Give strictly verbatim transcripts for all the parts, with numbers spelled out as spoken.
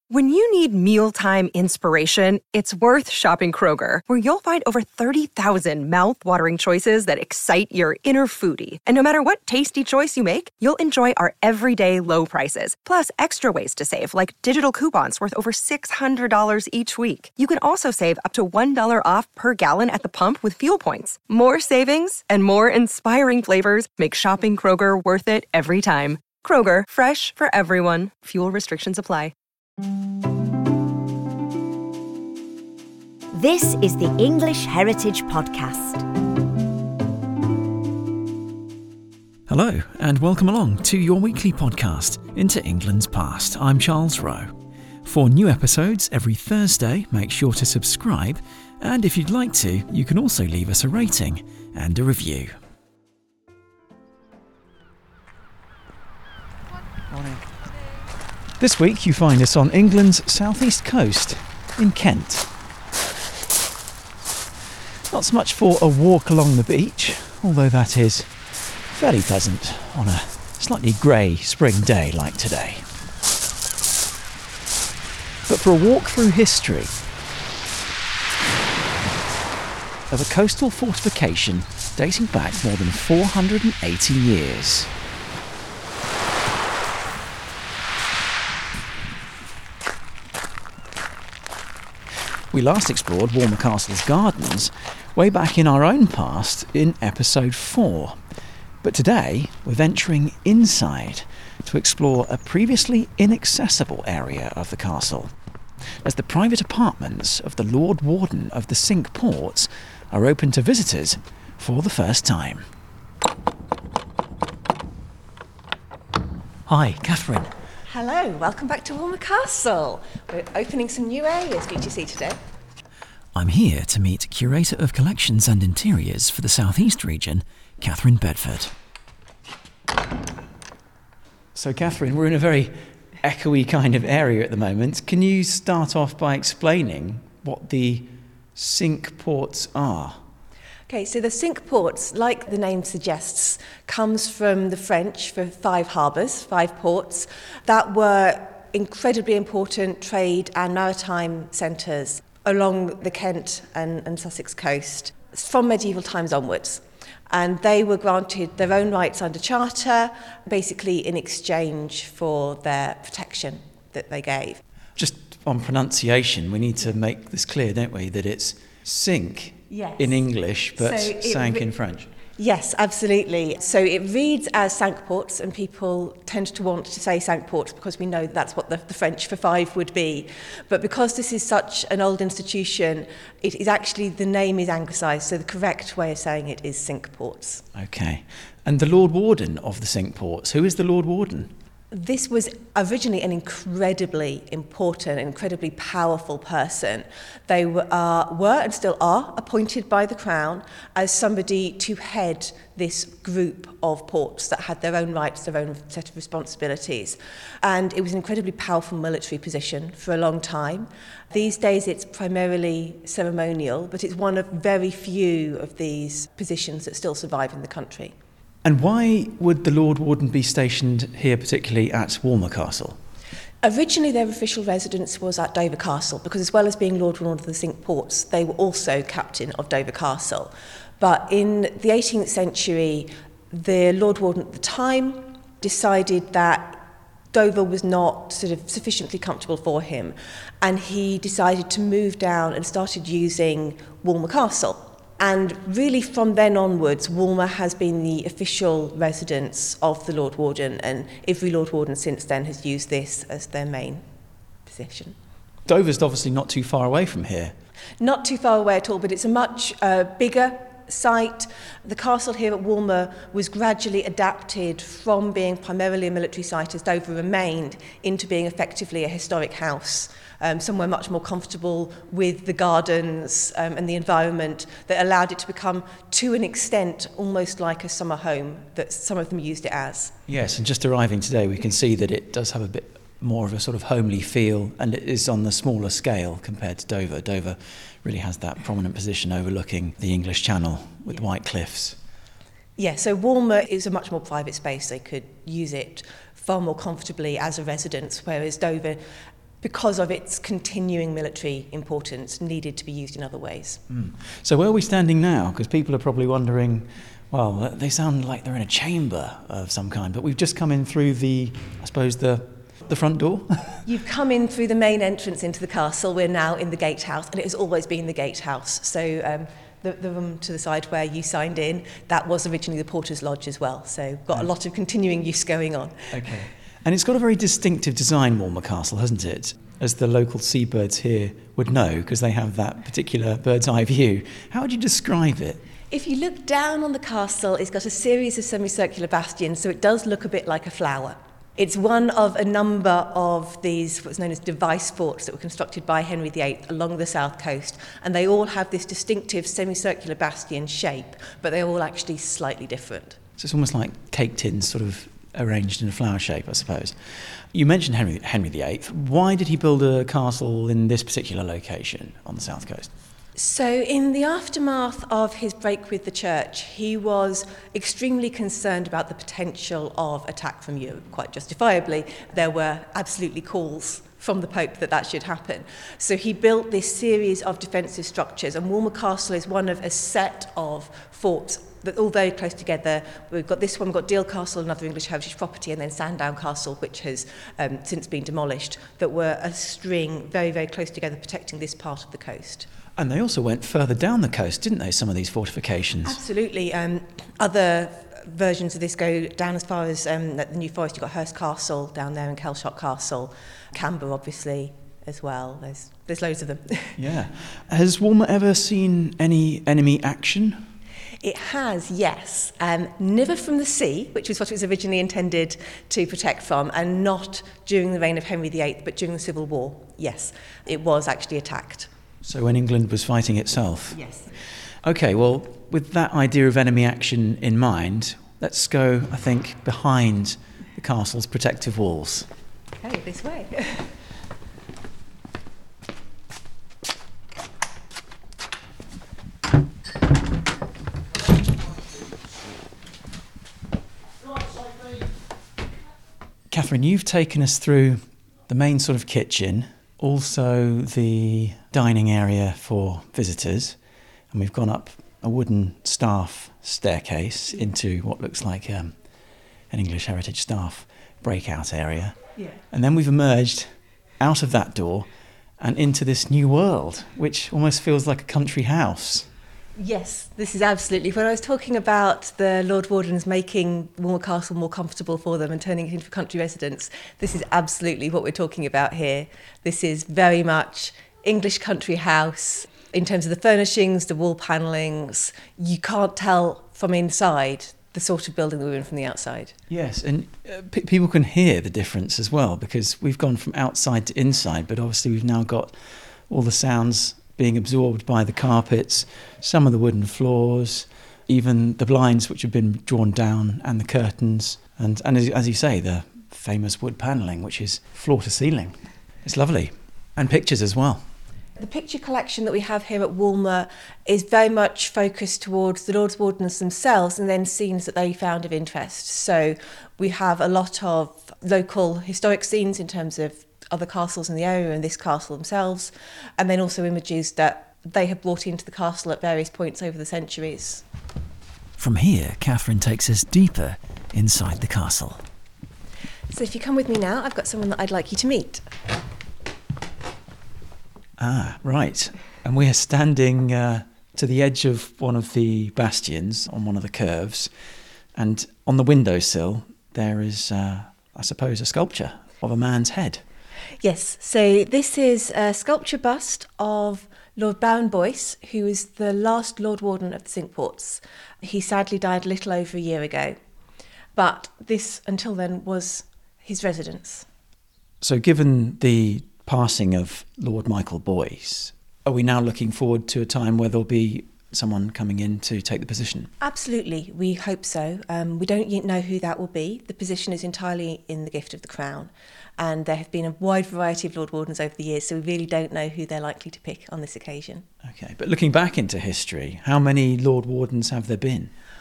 When you need mealtime inspiration, it's worth shopping Kroger, where you'll find over thirty thousand mouth-watering choices that excite your inner foodie. And no matter what tasty choice you make, you'll enjoy our everyday low prices, plus extra ways to save, like digital coupons worth over six hundred dollars each week. You can also save up to one dollar off per gallon at the pump with fuel points. More savings and more inspiring flavors make shopping Kroger worth it every time. Kroger, fresh for everyone. Fuel restrictions apply. This is the English Heritage Podcast. Hello, and welcome along to your weekly podcast into England's past. I'm Charles Rowe. For new episodes every Thursday, make sure to subscribe, and if you'd like to, you can also leave us a rating and a review. Morning. This week you find us on England's southeast coast in Kent. Not so much for a walk along the beach, although that is fairly pleasant on a slightly grey spring day like today. But for a walk through history of a coastal fortification dating back more than four hundred eighty years. We last explored Walmer Castle's gardens way back in our own past in episode four. But today we're venturing inside to explore a previously inaccessible area of the castle, as the private apartments of the Lord Warden of the Cinque Ports are open to visitors for the first time. Hi, Catherine. Hello, welcome back to Walmer Castle. We're opening some new areas for you to see today. I'm here to meet Curator of Collections and Interiors for the South East region, Catherine Bedford. So Catherine, we're in a very echoey kind of area at the moment. Can you start off by explaining what the Cinque Ports are? Okay, so the Cinque Ports, like the name suggests, comes from the French for five harbours, five ports, that were incredibly important trade and maritime centres along the Kent and, and Sussex coast from medieval times onwards. And they were granted their own rights under charter, basically in exchange for their protection that they gave. Just on pronunciation, we need to make this clear, don't we, that it's Cinque yes. in English, but so Cinque re- in French. Yes, absolutely. So it reads as Cinque Ports, and people tend to want to say Cinque Ports because we know that's what the, the French for five would be. But because this is such an old institution, it is actually, the name is anglicised, so the correct way of saying it is Cinque Ports. Okay. And the Lord Warden of the Cinque Ports, who is the Lord Warden? This was originally an incredibly important, incredibly powerful person. They were, uh, were and still are appointed by the Crown as somebody to head this group of ports that had their own rights, their own set of responsibilities. And it was an incredibly powerful military position for a long time. These days it's primarily ceremonial, but it's one of very few of these positions that still survive in the country. And why would the Lord Warden be stationed here, particularly at Walmer Castle? Originally their official residence was at Dover Castle, because as well as being Lord Warden of the Cinque Ports, they were also captain of Dover Castle. But in the eighteenth century, the Lord Warden at the time decided that Dover was not sort of sufficiently comfortable for him, and he decided to move down and started using Walmer Castle. And really from then onwards, Walmer has been the official residence of the Lord Warden, and every Lord Warden since then has used this as their main position. Dover's obviously not too far away from here. Not too far away at all, but it's a much uh, bigger site. The castle here at Walmer was gradually adapted from being primarily a military site, as Dover remained, into being effectively a historic house. Um, somewhere much more comfortable with the gardens um, and the environment, that allowed it to become, to an extent, almost like a summer home that some of them used it as. Yes, and just arriving today, we can see that it does have a bit more of a sort of homely feel, and it is on the smaller scale compared to Dover. Dover really has that prominent position overlooking the English Channel with yeah. white cliffs. Yeah, so Walmer is a much more private space. They could use it far more comfortably as a residence, whereas Dover because of its continuing military importance, needed to be used in other ways. Mm. So where are we standing now? Because people are probably wondering, well, they sound like they're in a chamber of some kind, but we've just come in through the, I suppose, the the front door. You've come in through the main entrance into the castle. We're now in the gatehouse, and it has always been the gatehouse. So um, the, the room to the side where you signed in, that was originally the Porter's Lodge as well. So got a lot of continuing use going on. Okay. And it's got a very distinctive design, Walmer Castle, hasn't it? As the local seabirds here would know, because they have that particular bird's eye view. How would you describe it? If you look down on the castle, it's got a series of semicircular bastions, so it does look a bit like a flower. It's one of a number of these, what's known as device forts that were constructed by Henry the Eighth along the south coast, and they all have this distinctive semicircular bastion shape, but they're all actually slightly different. So it's almost like cake tins sort of arranged in a flower shape, I suppose. You mentioned Henry, Henry the Eighth. Why did he build a castle in this particular location on the south coast? So in the aftermath of his break with the church, he was extremely concerned about the potential of attack from Europe, quite justifiably. There were absolutely calls from the Pope that that should happen. So he built this series of defensive structures, and Walmer Castle is one of a set of forts that all very close together. We've got this one, we've got Deal Castle, another English heritage property, and then Sandown Castle, which has um, since been demolished, that were a string very, very close together protecting this part of the coast. And they also went further down the coast, didn't they, some of these fortifications? Absolutely. Um, other versions of this go down as far as um, the New Forest. You've got Hurst Castle down there and Kelshot Castle, Camber obviously as well. There's, there's loads of them. Yeah. Has Walmer ever seen any enemy action? It has, yes. Um, never from the sea, which was what it was originally intended to protect from, and not during the reign of Henry the Eighth, but during the Civil War, yes. It was actually attacked. So when England was fighting itself? Yes. Okay, well, with that idea of enemy action in mind, let's go, I think, behind the castle's protective walls. Okay, this way. Catherine, you've taken us through the main sort of kitchen, also the dining area for visitors, and we've gone up a wooden staff staircase into what looks like um, an English heritage staff breakout area. Yeah. And then we've emerged out of that door and into this new world, which almost feels like a country house. Yes, this is absolutely. When I was talking about the Lord Wardens making Walmer Castle more comfortable for them and turning it into a country residence, this is absolutely what we're talking about here. This is very much English country house. In terms of the furnishings, the wall panellings, you can't tell from inside the sort of building that we're in from the outside. Yes, and uh, p- people can hear the difference as well, because we've gone from outside to inside, but obviously we've now got all the sounds being absorbed by the carpets, some of the wooden floors, even the blinds which have been drawn down, and the curtains, and, and as, as you say, the famous wood panelling, which is floor to ceiling. It's lovely. And pictures as well. The picture collection that we have here at Walmer is very much focused towards the Lords Wardens themselves and then scenes that they found of interest. So we have a lot of local historic scenes in terms of other castles in the area and this castle themselves, and then also images that they have brought into the castle at various points over the centuries. From here, Catherine takes us deeper inside the castle. So if you come with me now, I've got someone that I'd like you to meet. Ah, right. And we are standing uh, to the edge of one of the bastions on one of the curves, and on the windowsill there is, uh, I suppose, a sculpture of a man's head. Yes, so this is a sculpture bust of Lord Baron Boyce, who was the last Lord Warden of the Cinque Ports. He sadly died a little over a year ago, but this, until then, was his residence. So given the passing of Lord Michael Boyce, are we now looking forward to a time where there'll be someone coming in to take the position? Absolutely, we hope so. Um, we don't yet know who that will be. The position is entirely in the gift of the Crown, and there have been a wide variety of Lord Wardens over the years, so we really don't know who they're likely to pick on this occasion. Okay, but looking back into history, how many Lord Wardens have there been?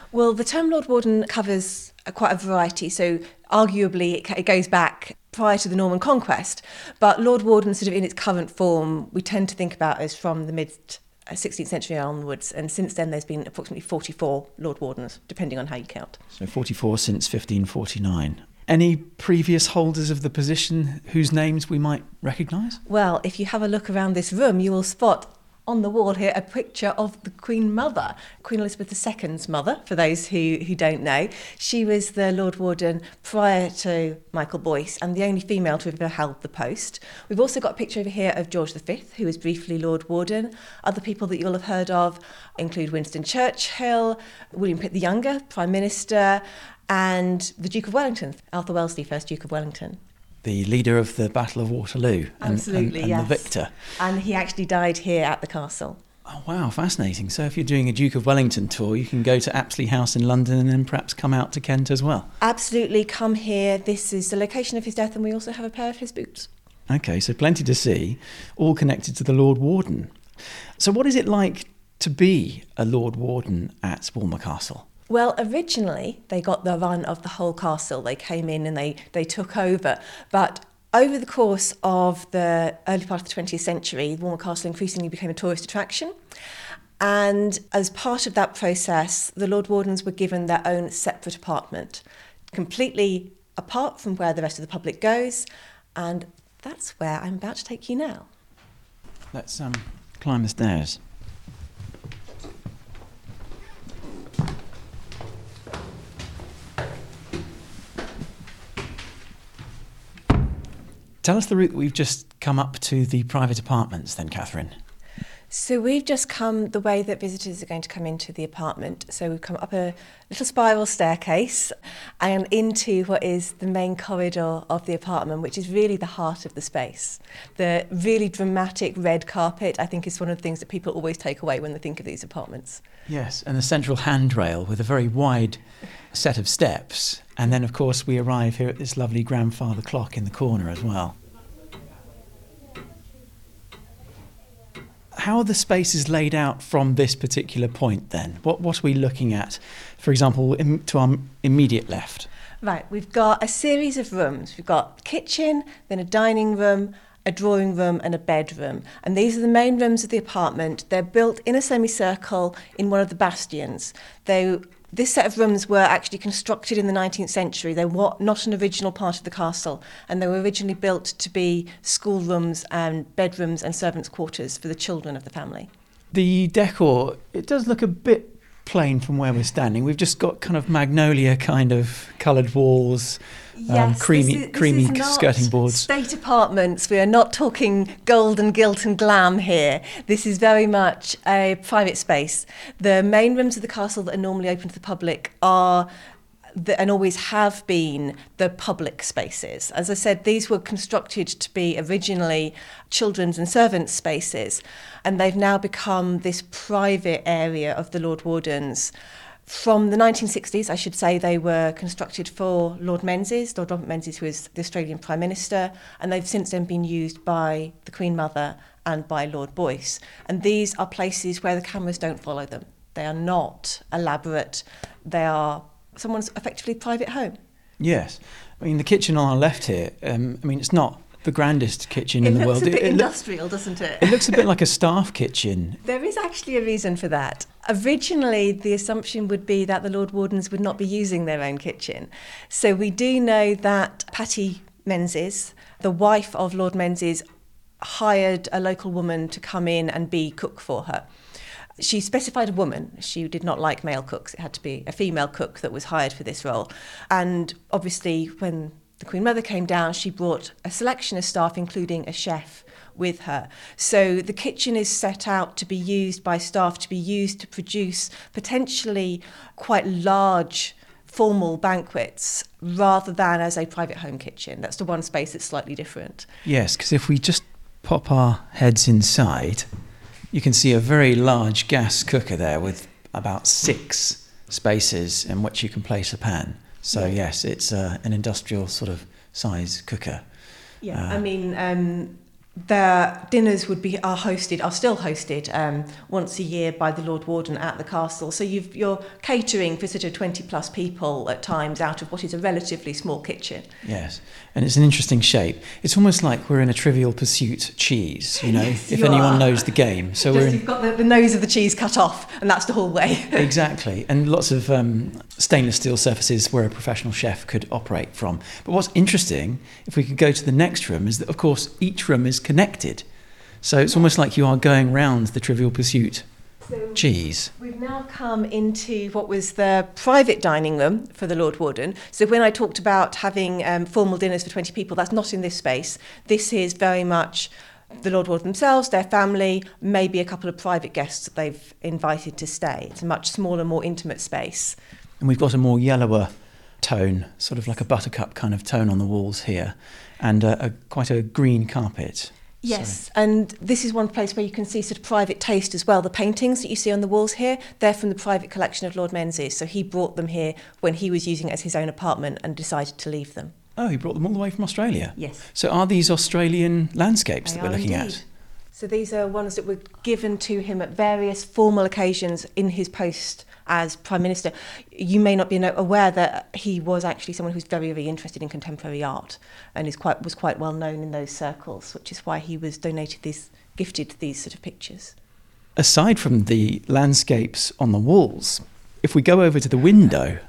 Well, the term Lord Warden covers uh, quite a variety, so arguably it, it goes back prior to the Norman Conquest, but Lord Warden sort of in its current form we tend to think about as from the mid sixteenth century onwards, and since then there's been approximately forty-four Lord Wardens, depending on how you count. So forty-four since fifteen forty-nine. Any previous holders of the position whose names we might recognise? Well, if you have a look around this room, you will spot on the wall here a picture of the Queen Mother, Queen Elizabeth the Second's mother, for those who, who don't know. She was the Lord Warden prior to Michael Boyce and the only female to have ever held the post. We've also got a picture over here of George the Fifth, who was briefly Lord Warden. Other people that you'll have heard of include Winston Churchill, William Pitt the Younger, Prime Minister, and the Duke of Wellington, Arthur Wellesley, first Duke of Wellington. The leader of the Battle of Waterloo. And, Absolutely, and, and yes. the victor. And he actually died here at the castle. Oh, wow, fascinating. So if you're doing a Duke of Wellington tour, you can go to Apsley House in London and then perhaps come out to Kent as well. Absolutely, come here. This is the location of his death, and we also have a pair of his boots. OK, so plenty to see, all connected to the Lord Warden. So what is it like to be a Lord Warden at Walmer Castle? Well, originally they got the run of the whole castle. They came in and they, they took over. But over the course of the early part of the twentieth century, Walmer Castle increasingly became a tourist attraction. And as part of that process, the Lord Wardens were given their own separate apartment, completely apart from where the rest of the public goes. And that's where I'm about to take you now. Let's um, climb the stairs. Tell us the route that we've just come up to the private apartments then, Catherine. So we've just come the way that visitors are going to come into the apartment. So we've come up a little spiral staircase and into what is the main corridor of the apartment, which is really the heart of the space. The really dramatic red carpet, I think, is one of the things that people always take away when they think of these apartments. Yes, and the central handrail with a very wide set of steps. And then, of course, we arrive here at this lovely grandfather clock in the corner as well. How are the spaces laid out from this particular point then? What what are we looking at, for example, in, to our immediate left? Right, we've got a series of rooms. We've got a kitchen, then a dining room, a drawing room and a bedroom. And these are the main rooms of the apartment. They're built in a semicircle in one of the bastions. They This set of rooms were actually constructed in the nineteenth century. They were not an original part of the castle, and they were originally built to be schoolrooms and bedrooms and servants' quarters for the children of the family. The decor, it does look a bit plain from where we're standing. We've just got kind of magnolia kind of coloured walls, um, Yes, creamy, this is, this creamy is not skirting boards. State apartments. We are not talking gold and gilt and glam here. This is very much a private space. The main rooms of the castle that are normally open to the public are the, and always have been the public spaces. As I said, these were constructed to be originally children's and servants' spaces, and they've now become this private area of the Lord Wardens. From the nineteen sixties, I should say, they were constructed for Lord Menzies, Lord Robert Menzies, who is the Australian Prime Minister, and they've since then been used by the Queen Mother and by Lord Boyce. And these are places where the cameras don't follow them. They are not elaborate. They are someone's effectively private home. Yes. I mean, the kitchen on our left here, um, I mean, it's not the grandest kitchen It in the looks world. a bit it, it industrial, lo- doesn't it? It looks a bit like a staff kitchen. There is actually a reason for that. Originally, the assumption would be that the Lord Wardens would not be using their own kitchen. So we do know that Patty Menzies, the wife of Lord Menzies, hired a local woman to come in and be cook for her. She specified a woman. She did not like male cooks. It had to be a female cook that was hired for this role. And obviously, when the Queen Mother came down, she brought a selection of staff, including a chef, with her. So the kitchen is set out to be used by staff, to be used to produce potentially quite large formal banquets rather than as a private home kitchen. That's the one space that's slightly different. Yes, because if we just pop our heads inside, you can see a very large gas cooker there with about six spaces in which you can place a pan. So Yeah. yes, it's uh, an industrial sort of size cooker. Yeah, Uh, I mean, um, their dinners would be are hosted, are still hosted um, once a year by the Lord Warden at the castle. So you've, you're catering for sort of twenty plus people at times out of what is a relatively small kitchen. Yes, and it's an interesting shape. It's almost like we're in a Trivial Pursuit cheese, you know, Yes, if you anyone are. knows the game. So Just we're in, you've got the, the nose of the cheese cut off, and that's the hallway. exactly, and lots of um, stainless steel surfaces where a professional chef could operate from. But what's interesting, if we could go to the next room, is that of course each room is connected. So it's almost like you are going round the Trivial Pursuit So cheese. we've now come into what was the private dining room for the Lord Warden. So when I talked about having um, formal dinners for twenty people, that's not in this space. This is very much the Lord Warden themselves, their family, maybe a couple of private guests that they've invited to stay. It's a much smaller, more intimate space. And we've got a more yellower tone, sort of like a buttercup kind of tone on the walls here, and a, a quite a green carpet. Yes, So- and this is one place where you can see sort of private taste as well. The paintings that you see on the walls here, they're from the private collection of Lord Menzies. So he brought them here when he was using it as his own apartment and decided to leave them. Oh, he brought them all the way from Australia? Yes. So are these Australian landscapes They that we're are looking indeed. at? So these are ones that were given to him at various formal occasions in his post as Prime Minister. You may not be aware that he was actually someone who's very, very interested in contemporary art and is quite was quite well known in those circles, which is why he was donated these, gifted these sort of pictures. Aside from the landscapes on the walls, if we go over to the window,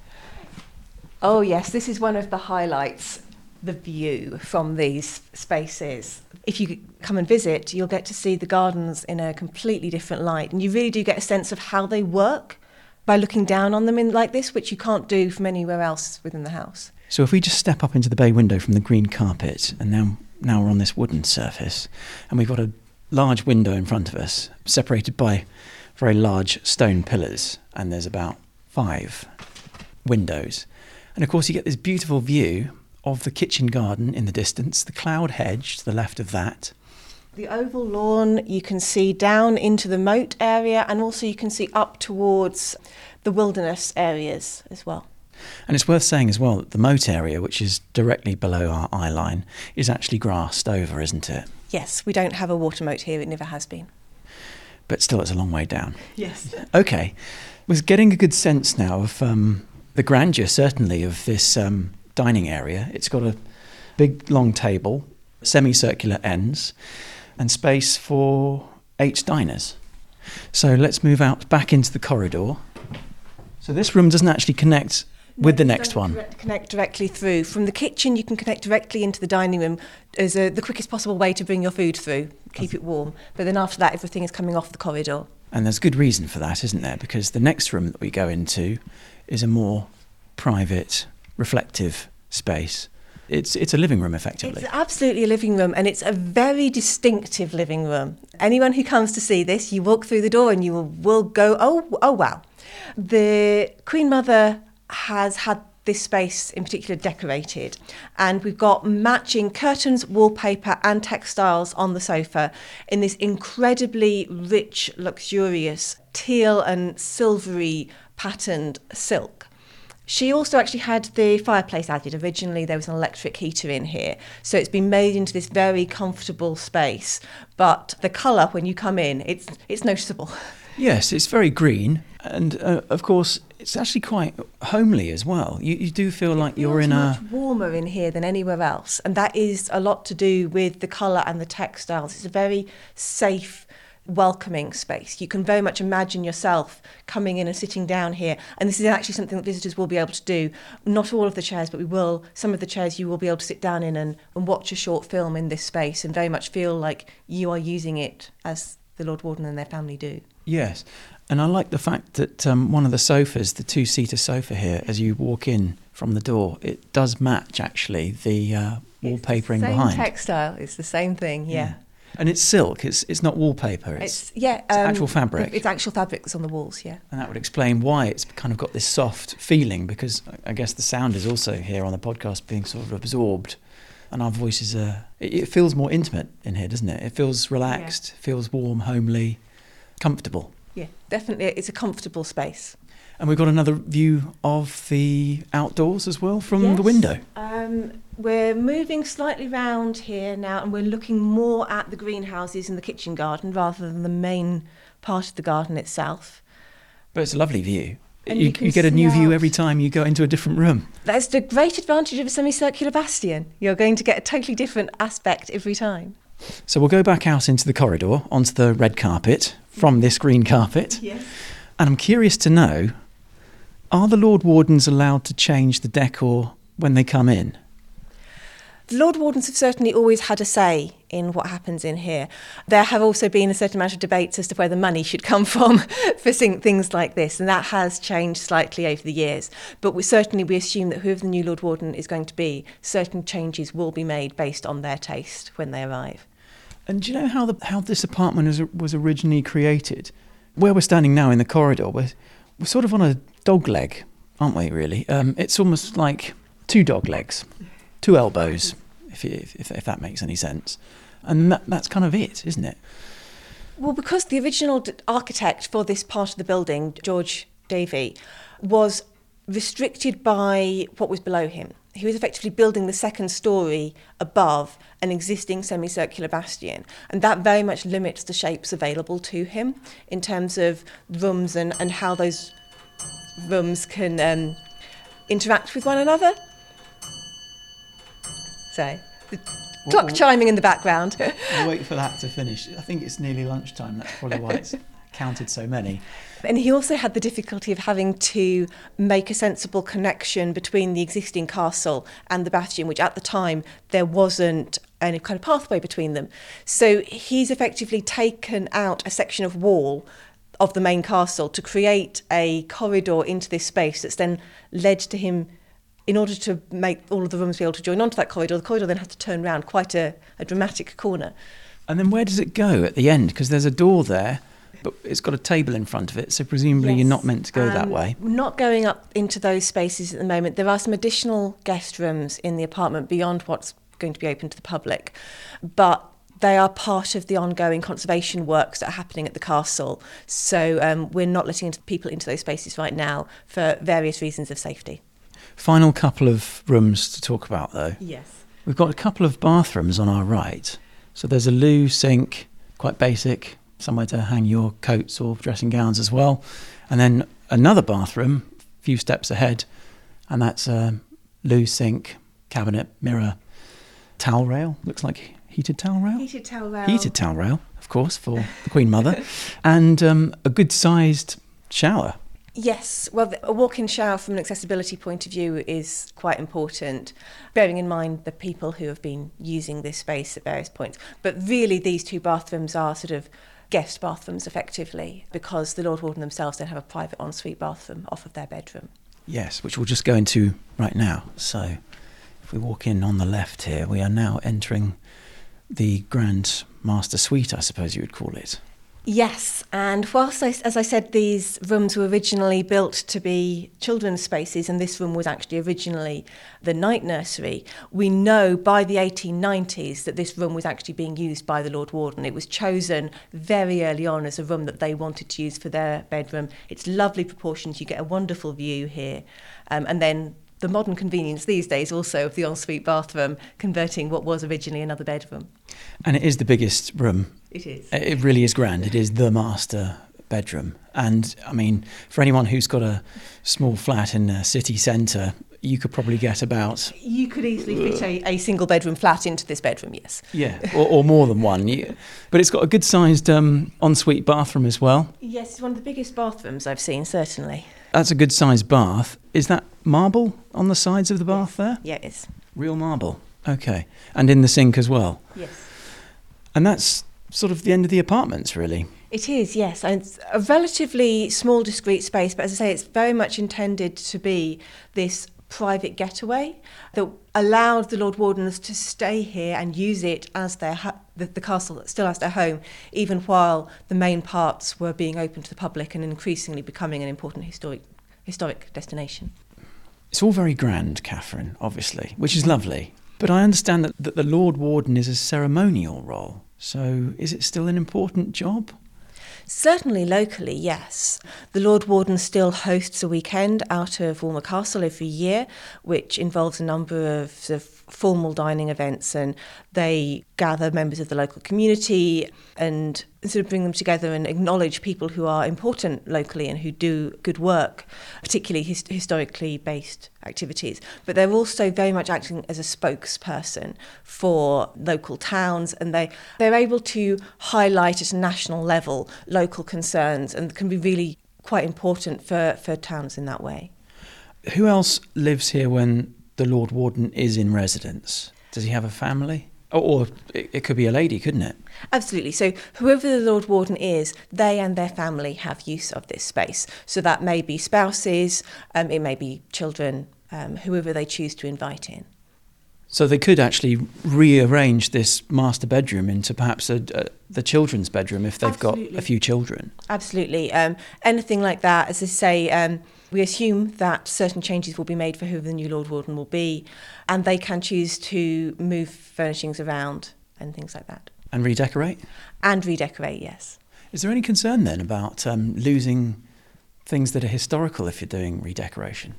Oh yes, this is one of the highlights, the view from these spaces. If you come and visit, you'll get to see the gardens in a completely different light, and you really do get a sense of how they work by looking down on them in like this, which you can't do from anywhere else within the house. so if we just step up into the bay window from the green carpet, and now now we're on this wooden surface, and we've got a large window in front of us, separated by very large stone pillars, and there's about five windows. And of course you get this beautiful view of the kitchen garden in the distance, the cloud hedge to the left of that. The oval lawn, you can see down into the moat area, and also you can see up towards the wilderness areas as well. And it's worth saying as well that the moat area, which is directly below our eye line, is actually grassed over, isn't it? Yes, we don't have a water moat here, it never has been. But still, it's a long way down. Yes. Okay. Was getting a good sense now of um, the grandeur, certainly, of this um, dining area. It's got a big, long table, semicircular ends, and space for eight diners. So let's move out back into the corridor. So this room doesn't actually connect with the next one. Direct- Connect directly through. From the kitchen, you can connect directly into the dining room as a, the quickest possible way to bring your food through, keep it warm. But then after that, everything is coming off the corridor. And there's good reason for that, isn't there? Because the next room that we go into is a more private, reflective space. It's it's a living room, effectively. It's absolutely a living room, and it's a very distinctive living room. Anyone who comes to see this, you walk through the door and you will, will go, oh, oh wow. The Queen Mother has had this space in particular decorated, and we've got matching curtains, wallpaper and textiles on the sofa in this incredibly rich, luxurious teal and silvery patterned silk. She also actually had the fireplace added. Originally there was an electric heater in here, so it's been made into this very comfortable space, but the colour when you come in, it's it's noticeable. Yes, it's very green, and uh, of course it's actually quite homely as well. You, you do feel like you're in It's a... much warmer in here than anywhere else, and that is a lot to do with the colour and the textiles. It's a very safe, welcoming space. You can very much imagine yourself coming in and sitting down here, and this is actually something that visitors will be able to do. Not all of the chairs, but we will, some of the chairs you will be able to sit down in and, and watch a short film in this space and very much feel like you are using it as the Lord Warden and their family do. Yes, and I like the fact that um, one of the sofas, the two-seater sofa here, as you walk in from the door, it does match actually the uh, wallpapering Same behind. textile, it's the same thing, yeah. And it's silk, it's it's not wallpaper, it's, It's yeah, it's actual fabric. It's actual fabric that's on the walls, yeah. And that would explain why it's kind of got this soft feeling, because I guess the sound is also here on the podcast being sort of absorbed, and our voices are... It, it feels more intimate in here, doesn't it? It feels relaxed, Yeah. feels warm, homely, comfortable. Yeah, definitely, it's a comfortable space. And we've got another view of the outdoors as well from the Yes. window. Um, Um, we're moving slightly round here now, and we're looking more at the greenhouses and the kitchen garden rather than the main part of the garden itself. But it's a lovely view. And You, you can you get a see new view out. every time you go into a different room. That's the great advantage of a semicircular bastion. You're going to get a totally different aspect every time. So we'll go back out into the corridor, onto the red carpet, from this green carpet. Yes. And I'm curious to know, are the Lord Wardens allowed to change the decor when they come in? The Lord Wardens have certainly always had a say in what happens in here. There have also been a certain amount of debates as to where the money should come from for things like this, and that has changed slightly over the years. But we certainly we assume that whoever the new Lord Warden is going to be, certain changes will be made based on their taste when they arrive. And do you know how the how this apartment was, was originally created? Where we're standing now in the corridor, we're, we're sort of on a dog leg, aren't we, really? Um, it's almost like two dog legs, two elbows, if, if, if, if that makes any sense. And that, that's kind of it, isn't it? Well, because the original d- architect for this part of the building, George Davey, was restricted by what was below him. He was effectively building the second storey above an existing semicircular bastion, and that very much limits the shapes available to him in terms of rooms and, and how those rooms can um, interact with one another. So, the What- clock what- chiming in the background. We'll wait for that to finish. I think it's nearly lunchtime. That's probably why it's counted so many. And he also had the difficulty of having to make a sensible connection between the existing castle and the bastion, which at the time there wasn't any kind of pathway between them. So he's effectively taken out a section of wall of the main castle to create a corridor into this space that's then led to him. In order to make all of the rooms be able to join onto that corridor, the corridor then has to turn round quite a, a dramatic corner. And then where does it go at the end? Because there's a door there, but it's got a table in front of it, so presumably you're not meant to go that Um, way. We're not going up into those spaces at the moment. There are some additional guest rooms in the apartment beyond what's going to be open to the public, but they are part of the ongoing conservation works that are happening at the castle. So um, we're not letting into people into those spaces right now for various reasons of safety. Final couple of rooms to talk about, though. Yes. We've got a couple of bathrooms on our right. So there's a loo, sink, quite basic, somewhere to hang your coats or dressing gowns as well. And then another bathroom, a few steps ahead, and that's a loo, sink, cabinet, mirror, towel rail. Looks like heated towel rail. Heated towel rail. Heated towel rail, of course, for the Queen Mother. And um, a good-sized shower. Yes, well, a walk-in shower from an accessibility point of view is quite important, bearing in mind the people who have been using this space at various points. But really, these two bathrooms are sort of guest bathrooms, effectively, because the Lord Warden themselves don't have a private ensuite bathroom off of their bedroom. Yes, which we'll just go into right now. So if we walk in on the left here, we are now entering the Grand Master Suite, I suppose you would call it. Yes, and whilst, I, as I said, these rooms were originally built to be children's spaces, and this room was actually originally the night nursery, we know by the eighteen nineties that this room was actually being used by the Lord Warden. It was chosen very early on as a room that they wanted to use for their bedroom. It's lovely proportions, you get a wonderful view here, um, and then the modern convenience these days also of the ensuite bathroom, converting what was originally another bedroom. And it is the biggest room. It is. It really is grand. It is the master bedroom. And, I mean, for anyone who's got a small flat in a city centre, you could probably get about... You could easily fit a, a single bedroom flat into this bedroom, yes. Yeah, or, or more than one. You, but it's got a good-sized um, ensuite bathroom as well. Yes, it's one of the biggest bathrooms I've seen, certainly. That's a good-sized bath. Is that marble on the sides of the bath there? Yeah, it is. Real marble. Okay. And in the sink as well? Yes. And that's sort of the end of the apartments, really. It is, yes. And it's a relatively small, discreet space, but as I say, it's very much intended to be this private getaway that allowed the Lord Wardens to stay here and use it as their ha- the, the castle still as their home, even while the main parts were being open to the public and increasingly becoming an important historic historic destination. It's all very grand, Catherine, obviously, which is lovely. But I understand that, that the Lord Warden is a ceremonial role. So is it still an important job? Certainly locally, yes. The Lord Warden still hosts a weekend out of Walmer Castle every year, which involves a number of, sort of formal dining events, and they gather members of the local community and sort of bring them together and acknowledge people who are important locally and who do good work, particularly his- historically based activities. But they're also very much acting as a spokesperson for local towns, and they, they're able to highlight at a national level local concerns and can be really quite important for, for towns in that way. Who else lives here when the Lord Warden is in residence? Does he have a family? Or, or it, it could be a lady, couldn't it? Absolutely. So whoever the Lord Warden is, they and their family have use of this space. So that may be spouses, um, it may be children, um, whoever they choose to invite in. So they could actually rearrange this master bedroom into perhaps a, a, the children's bedroom if they've Absolutely. got a few children. Absolutely. Um, anything like that, as I say, um, we assume that certain changes will be made for who the new Lord Warden will be, and they can choose to move furnishings around and things like that. And redecorate? And redecorate, yes. Is there any concern then about um, losing things that are historical if you're doing redecoration?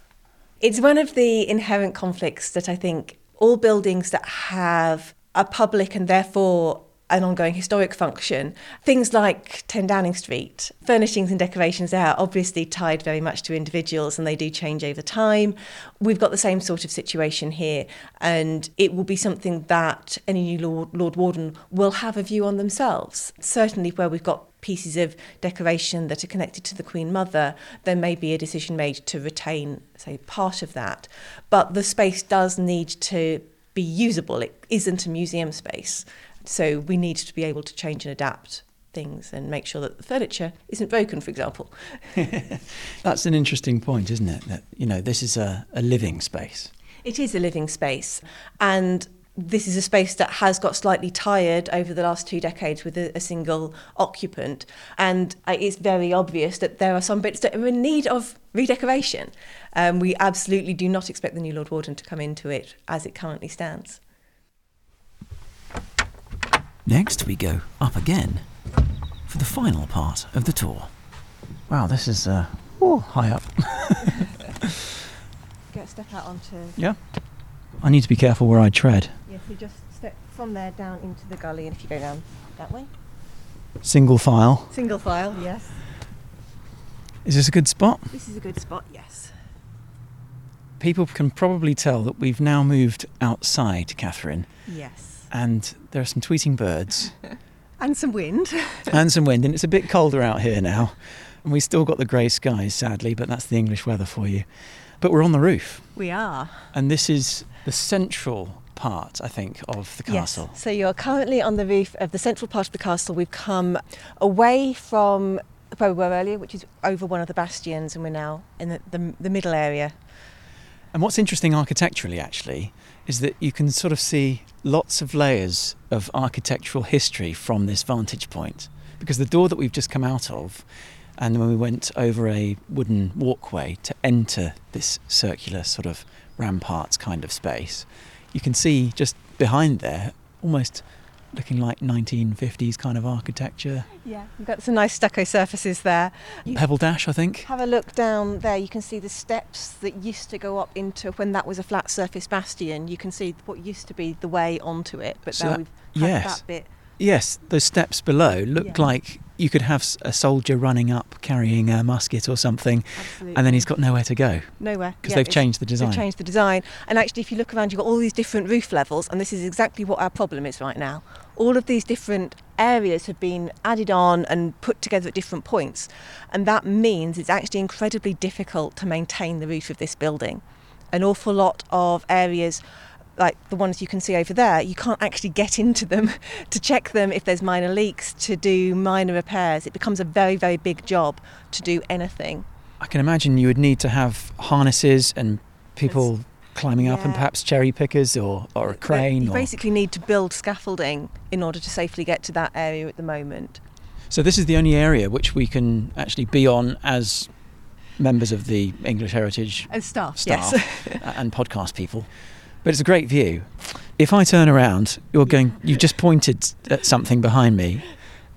It's one of the inherent conflicts that I think all buildings that have a public and therefore an ongoing historic function, things like ten Downing Street, furnishings and decorations there are obviously tied very much to individuals and they do change over time. We've got the same sort of situation here, and it will be something that any new Lord, Lord Warden will have a view on themselves. Certainly where we've got pieces of decoration that are connected to the Queen Mother, there may be a decision made to retain, say, part of that. But the space does need to be usable. It isn't a museum space. So we need to be able to change and adapt things and make sure that the furniture isn't broken, for example. That's an interesting point, isn't it? That, you know, this is a, a living space. It is a living space. And this is a space that has got slightly tired over the last two decades with a, a single occupant. And it's very obvious that there are some bits that are in need of redecoration. Um, we absolutely do not expect the new Lord Warden to come into it as it currently stands. Next, we go up again for the final part of the tour. Wow, this is uh, oh, high up. Get step out onto... Yeah. I need to be careful where I tread. Yes, you just step from there down into the gully, and if you go down that way. Single file. Single file, yes. Is this a good spot? This is a good spot, yes. People can probably tell that we've now moved outside, Catherine. Yes. And there are some tweeting birds. And some wind. and some wind, and it's a bit colder out here now. And we still got the grey skies, sadly, but that's the English weather for you. But we're on the roof. We are. And this is the central part, I think, of the castle. Yes. So you're currently on the roof of the central part of the castle. We've come away from where we were earlier, which is over one of the bastions, and we're now in the, the, the middle area. And what's interesting architecturally, actually, is that you can sort of see lots of layers of architectural history from this vantage point. Because the door that we've just come out of, and when we went over a wooden walkway to enter this circular sort of ramparts kind of space, you can see just behind there, almost looking like nineteen fifties kind of architecture. Yeah, we've got some nice stucco surfaces there. You Pebble Dash, I think. Have a look down there. You can see the steps that used to go up into, when that was a flat surface bastion, you can see what used to be the way onto it, but So now that- we've had yes. that bit. Yes, those steps below looked Yeah. like you could have s- a soldier running up carrying a musket or something, Absolutely. and then he's got nowhere to go. Nowhere. Because Yeah, they've it's- changed the design. They've changed the design. And actually, if you look around, you've got all these different roof levels, and this is exactly what our problem is right now. All of these different areas have been added on and put together at different points. And that means it's actually incredibly difficult to maintain the roof of this building. An awful lot of areas, like the ones you can see over there, you can't actually get into them to check them if there's minor leaks, to do minor repairs. It becomes a very, very big job to do anything. I can imagine you would need to have harnesses and people There's- climbing up, and yeah. perhaps cherry pickers or, or a crane. You or... basically need to build scaffolding in order to safely get to that area at the moment. So this is the only area which we can actually be on as members of the English Heritage As staff, staff yes. and podcast people. But it's a great view. If I turn around, you're going. You just pointed at something behind me.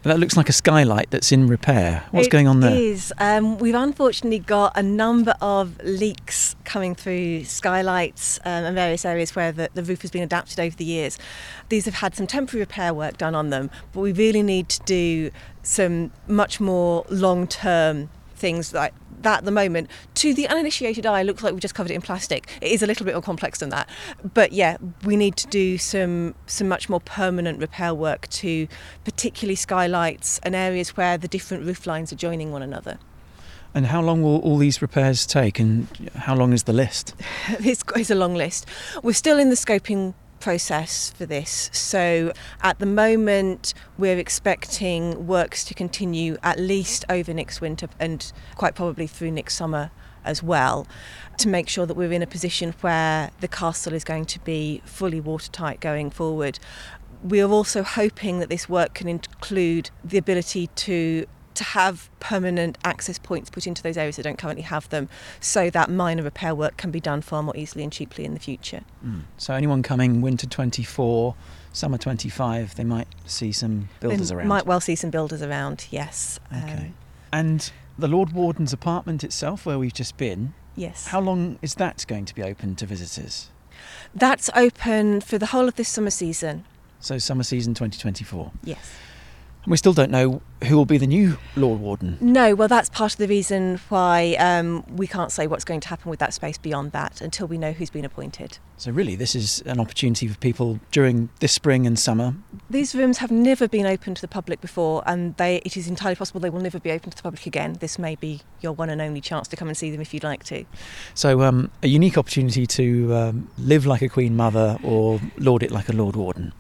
That looks like a skylight that's in repair. What's It going on there? It is. Um, we've unfortunately got a number of leaks coming through skylights um, and various areas where the, the roof has been adapted over the years. These have had some temporary repair work done on them, but we really need to do some much more long-term things like that at the moment. To the uninitiated eye, it looks like we've just covered it in plastic. It is a little bit more complex than that. But yeah, we need to do some some much more permanent repair work to particularly skylights and areas where the different roof lines are joining one another. And how long will all these repairs take, and how long is the list? It's, it's a long list. We're still in the scoping process for this. So at the moment, we're expecting works to continue at least over next winter and quite probably through next summer as well, to make sure that we're in a position where the castle is going to be fully watertight going forward. We are also hoping that this work can include the ability to to have permanent access points put into those areas that don't currently have them, so that minor repair work can be done far more easily and cheaply in the future. Mm. So anyone coming winter twenty-four, summer twenty-five, they might see some builders they around? Might well see some builders around, yes. Okay. Um, and the Lord Warden's apartment itself, where we've just been, yes. how long is that going to be open to visitors? That's open for the whole of this summer season. So summer season twenty twenty-four? Yes. And we still don't know who will be the new Lord Warden. No, well, that's part of the reason why um, we can't say what's going to happen with that space beyond that until we know who's been appointed. So really, this is an opportunity for people during this spring and summer. These rooms have never been open to the public before, and they, it is entirely possible they will never be open to the public again. This may be your one and only chance to come and see them if you'd like to. So um, a unique opportunity to um, live like a Queen Mother or lord it like a Lord Warden.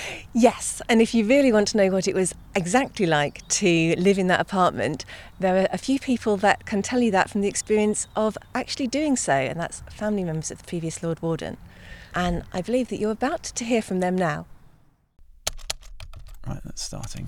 Yes, and if you really want to know what it was exactly like to live in that apartment, there are a few people that can tell you that from the experience of actually doing so, and that's family members of the previous Lord Warden. And I believe that you're about to hear from them now. Right, that's starting.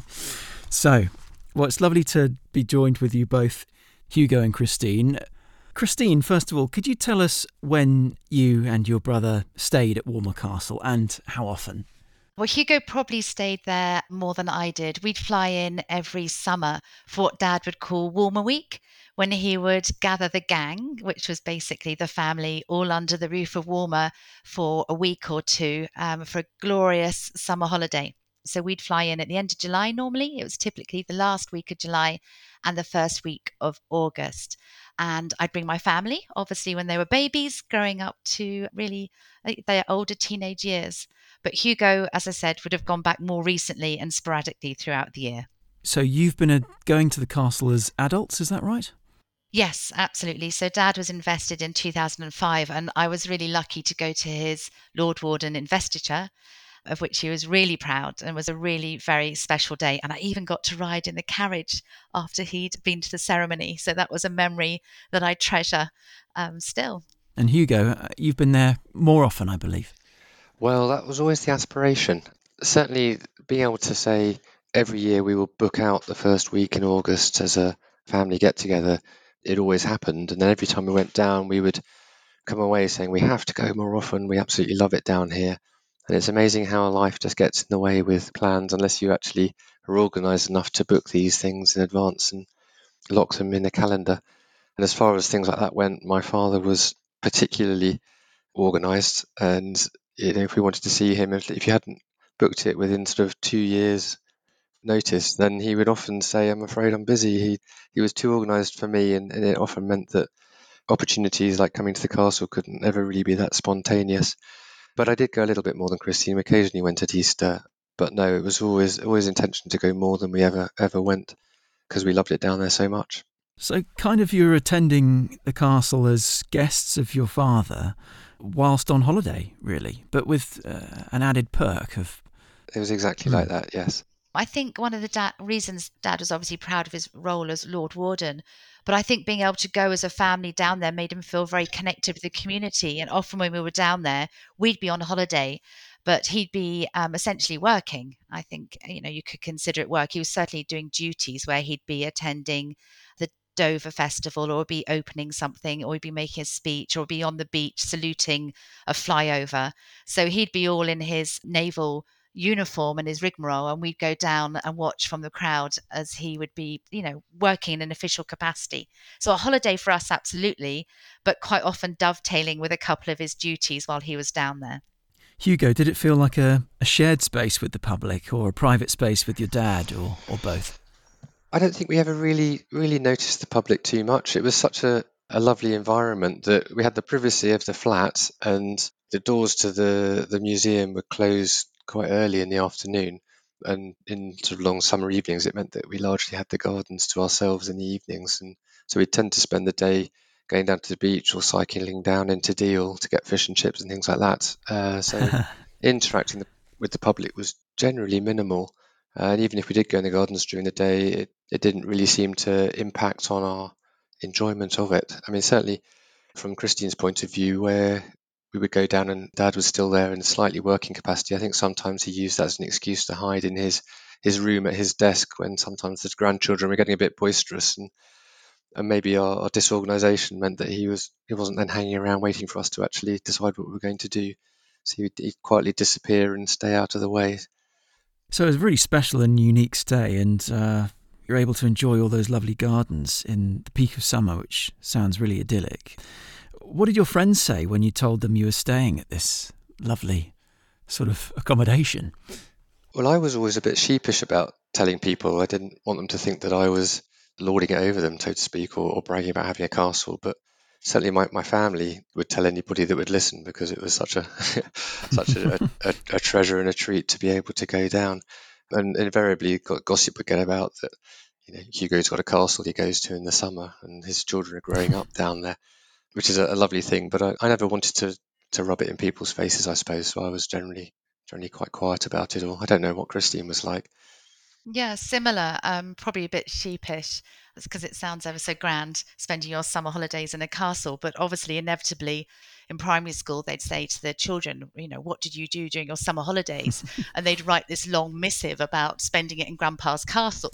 So, well, it's lovely to be joined with you both, Hugo and Christine. Christine, first of all, could you tell us when you and your brother stayed at Walmer Castle and how often? Well, Hugo probably stayed there more than I did. We'd fly in every summer for what Dad would call Warmer Week, when he would gather the gang, which was basically the family, all under the roof of Walmer for a week or two um, for a glorious summer holiday. So we'd fly in at the end of July normally. It was typically the last week of July and the first week of August. And I'd bring my family, obviously when they were babies, growing up to really their older teenage years. But Hugo, as I said, would have gone back more recently and sporadically throughout the year. So you've been a, going to the castle as adults, is that right? Yes, absolutely. So Dad was invested in two thousand five, and I was really lucky to go to his Lord Warden investiture, of which he was really proud, and was a really very special day. And I even got to ride in the carriage after he'd been to the ceremony. So that was a memory that I treasure um, still. And Hugo, you've been there more often, I believe. Well, that was always the aspiration. Certainly being able to say every year we will book out the first week in August as a family get-together, it always happened. And then every time we went down, we would come away saying we have to go more often. We absolutely love it down here. And it's amazing how life just gets in the way with plans unless you actually are organised enough to book these things in advance and lock them in a calendar. And as far as things like that went, my father was particularly organised, and you know, if we wanted to see him, if, if you hadn't booked it within sort of two years notice, then he would often say, I'm afraid I'm busy. He he was too organised for me, and, and it often meant that opportunities like coming to the castle couldn't ever really be that spontaneous. But I did go a little bit more than Christine. We occasionally went at Easter, but no, it was always always intention to go more than we ever ever went, because we loved it down there so much. So kind of you're attending the castle as guests of your father whilst on holiday, really, but with uh, an added perk of... It was exactly Mm. like that, yes. I think one of the da- reasons Dad was obviously proud of his role as Lord Warden, but I think being able to go as a family down there made him feel very connected with the community. And often when we were down there, we'd be on holiday, but he'd be um, essentially working. I think, you know, you could consider it work. He was certainly doing duties where he'd be attending the Dover Festival, or be opening something, or he'd be making a speech, or be on the beach saluting a flyover. So he'd be all in his naval uniform and his rigmarole, and we'd go down and watch from the crowd as he would be, you know, working in an official capacity. So a holiday for us, absolutely, but quite often dovetailing with a couple of his duties while he was down there. Hugo, did it feel like a, a shared space with the public or a private space with your dad, or, or both? I don't think we ever really, really noticed the public too much. It was such a, a lovely environment that we had the privacy of the flat, and the doors to the, the museum would close quite early in the afternoon. And in sort of long summer evenings, it meant that we largely had the gardens to ourselves in the evenings. And so we'd tend to spend the day going down to the beach or cycling down into Deal to get fish and chips and things like that. Uh, so interacting the, with the public was generally minimal. Uh, and even if we did go in the gardens during the day, it, it didn't really seem to impact on our enjoyment of it. I mean, certainly from Christine's point of view, where we would go down and Dad was still there in a slightly working capacity, I think sometimes he used that as an excuse to hide in his, his room at his desk when sometimes the grandchildren were getting a bit boisterous, and and maybe our, our disorganisation meant that he was he wasn't then hanging around waiting for us to actually decide what we were going to do. So he'd, he'd quietly disappear and stay out of the way. So it was a really special and unique stay, and uh, you're able to enjoy all those lovely gardens in the peak of summer, which sounds really idyllic. What did your friends say when you told them you were staying at this lovely sort of accommodation? Well, I was always a bit sheepish about telling people. I didn't want them to think that I was lording it over them, so to speak, or, or bragging about having a castle. But certainly my, my family would tell anybody that would listen, because it was such a such a, a, a treasure and a treat to be able to go down. And invariably gossip would get about that, you know, Hugo's got a castle he goes to in the summer and his children are growing up down there, which is a, a lovely thing. But I, I never wanted to, to rub it in people's faces, I suppose, so I was generally generally quite quiet about it all. I don't know what Christine was like. Yeah, similar. Um, probably a bit sheepish. It's because it sounds ever so grand, spending your summer holidays in a castle. But obviously, inevitably, in primary school, they'd say to their children, you know, what did you do during your summer holidays? And they'd write this long missive about spending it in Grandpa's castle.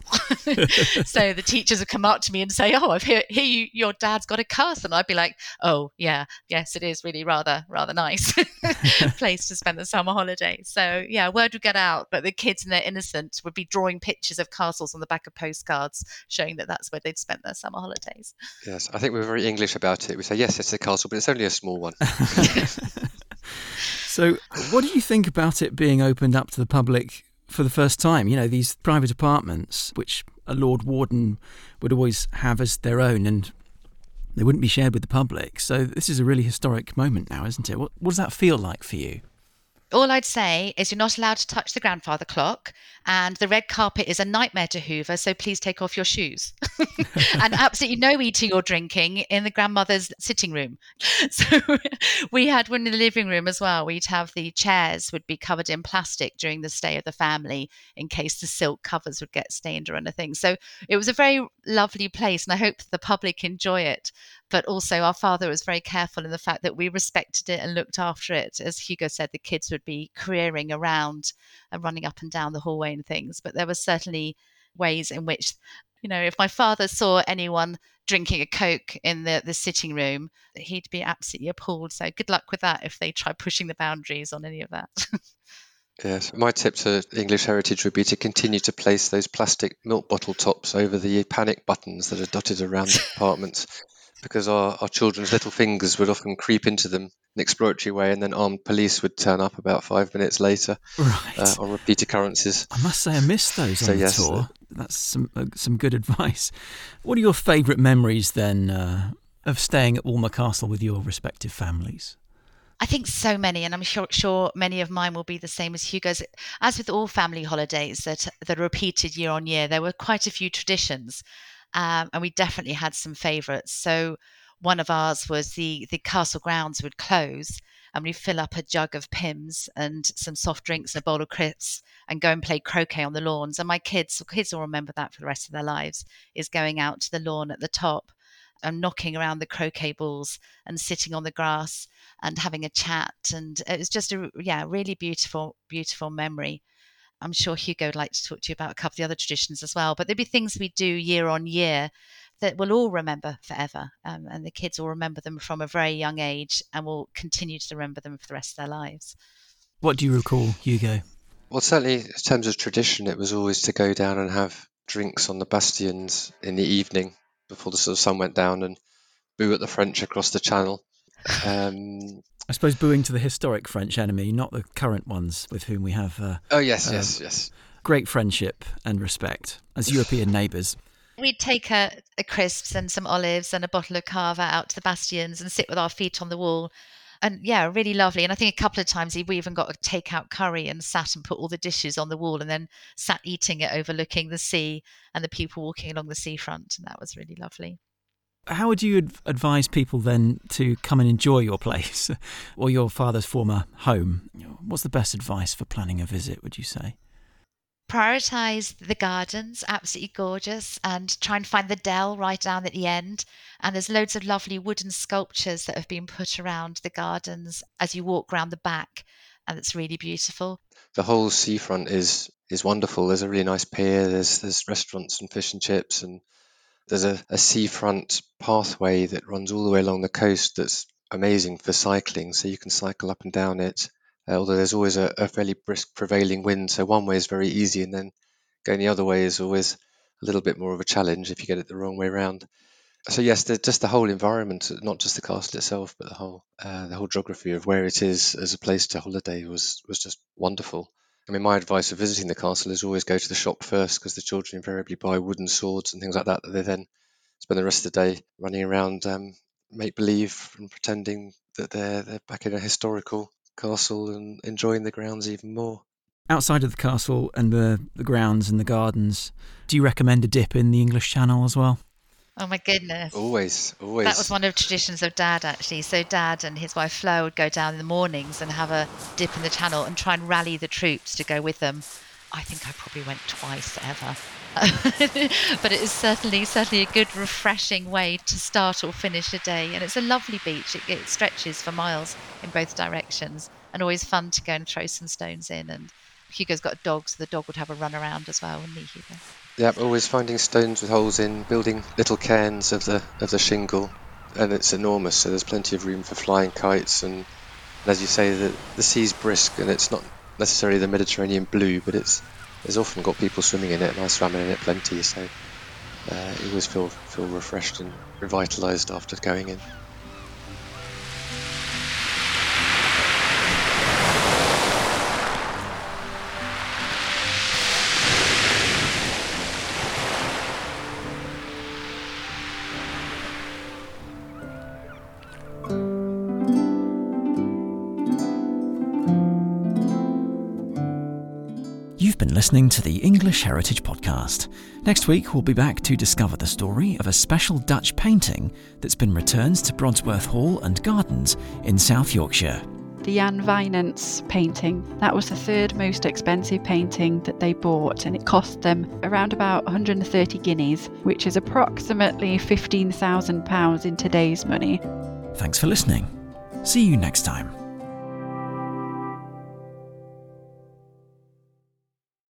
So the teachers would come up to me and say, oh, I've hear, hear you, your dad's got a castle. And I'd be like, oh, yeah, yes, it is really rather, rather nice place to spend the summer holidays. So, yeah, word would get out. But the kids in their innocence would be drawing pictures of castles on the back of postcards, showing that that's where they'd spent their summer holidays. Yes, I think we're very English about it. We say, yes, it's a castle, but it's only a small one. So what do you think about it being opened up to the public for the first time? You know, these private apartments, which a Lord Warden would always have as their own, and they wouldn't be shared with the public. So this is a really historic moment now, isn't it? What, what does that feel like for you? All I'd say is you're not allowed to touch the grandfather clock, and the red carpet is a nightmare to hoover, so please take off your shoes. And absolutely no eating or drinking in the grandmother's sitting room. So we had one in the living room as well. We'd have the chairs would be covered in plastic during the stay of the family in case the silk covers would get stained or anything. So it was a very lovely place, and I hope the public enjoy it. But also our father was very careful in the fact that we respected it and looked after it. As Hugo said, the kids would be careering around and running up and down the hallway and things. But there were certainly ways in which, you know, if my father saw anyone drinking a Coke in the, the sitting room, he'd be absolutely appalled. So good luck with that if they try pushing the boundaries on any of that. Yes, my tip to English Heritage would be to continue to place those plastic milk bottle tops over the panic buttons that are dotted around the apartments, because our, our children's little fingers would often creep into them in an exploratory way, and then armed police would turn up about five minutes later. Right. uh, on repeat occurrences. I must say I missed those So on the yes, tour. uh, That's some uh, some good advice. What are your favourite memories then uh, of staying at Walmer Castle with your respective families? I think so many, and I'm sure, sure many of mine will be the same as Hugo's. As with all family holidays that, that are repeated year on year, there were quite a few traditions, um, and we definitely had some favourites. So one of ours was the, the castle grounds would close, and we'd fill up a jug of Pimm's and some soft drinks and a bowl of crisps and go and play croquet on the lawns. And my kids, kids will remember that for the rest of their lives, is going out to the lawn at the top and knocking around the croquet balls and sitting on the grass and having a chat. And it was just a yeah, really beautiful, beautiful memory. I'm sure Hugo would like to talk to you about a couple of the other traditions as well. But there'd be things we do year on year that we'll all remember forever. Um, and the kids will remember them from a very young age and will continue to remember them for the rest of their lives. What do you recall, Hugo? Well, certainly in terms of tradition, it was always to go down and have drinks on the bastions in the evening before the sort of sun went down and boo at the French across the channel. Um, I suppose booing to the historic French enemy, not the current ones with whom we have uh, oh, yes, uh, yes, yes. great friendship and respect as European neighbours. We'd take a, a crisps and some olives and a bottle of cava out to the bastions and sit with our feet on the wall. And yeah, really lovely. And I think a couple of times we even got a take-out curry and sat and put all the dishes on the wall and then sat eating it overlooking the sea and the people walking along the seafront. And that was really lovely. How would you adv- advise people then to come and enjoy your place or your father's former home? What's the best advice for planning a visit, would you say? Prioritise the gardens, absolutely gorgeous, and try and find the dell right down at the end. And there's loads of lovely wooden sculptures that have been put around the gardens as you walk round the back, and it's really beautiful. The whole seafront is is wonderful. There's a really nice pier, there's there's restaurants and fish and chips, and there's a, a seafront pathway that runs all the way along the coast that's amazing for cycling, so you can cycle up and down it. Uh, although there's always a, a fairly brisk prevailing wind, so one way is very easy, and then going the other way is always a little bit more of a challenge if you get it the wrong way round. So yes, the, just the whole environment, not just the castle itself, but the whole uh, the whole geography of where it is as a place to holiday was was just wonderful. I mean, my advice for visiting the castle is always go to the shop first, because the children invariably buy wooden swords and things like that that they then spend the rest of the day running around, um, make believe and pretending that they're they're back in a historical castle and enjoying the grounds even more. Outside of the castle and the, the grounds and the gardens, do you recommend a dip in the English Channel as well? Oh my goodness. Always, always. That was one of the traditions of Dad, actually. So Dad and his wife Flo would go down in the mornings and have a dip in the Channel and try and rally the troops to go with them. I think I probably went twice ever. But it is certainly certainly a good, refreshing way to start or finish a day. And it's a lovely beach. It, it stretches for miles in both directions, and always fun to go and throw some stones in. And Hugo's got a dog, so the dog would have a run around as well, wouldn't he, Hugo? Yeah, always finding stones with holes in, building little cairns of the of the shingle, and it's enormous, so there's plenty of room for flying kites. And, and as you say, the the sea's brisk, and it's not necessarily the Mediterranean blue, but it's there's often got people swimming in it, and I swam in it plenty, so uh, you always feel feel refreshed and revitalised after going in. You've been listening to the English Heritage Podcast. Next week, we'll be back to discover the story of a special Dutch painting that's been returned to Brodsworth Hall and Gardens in South Yorkshire. The Jan Wijnants painting, that was the third most expensive painting that they bought, and it cost them around about one hundred thirty guineas, which is approximately fifteen thousand pounds in today's money. Thanks for listening. See you next time.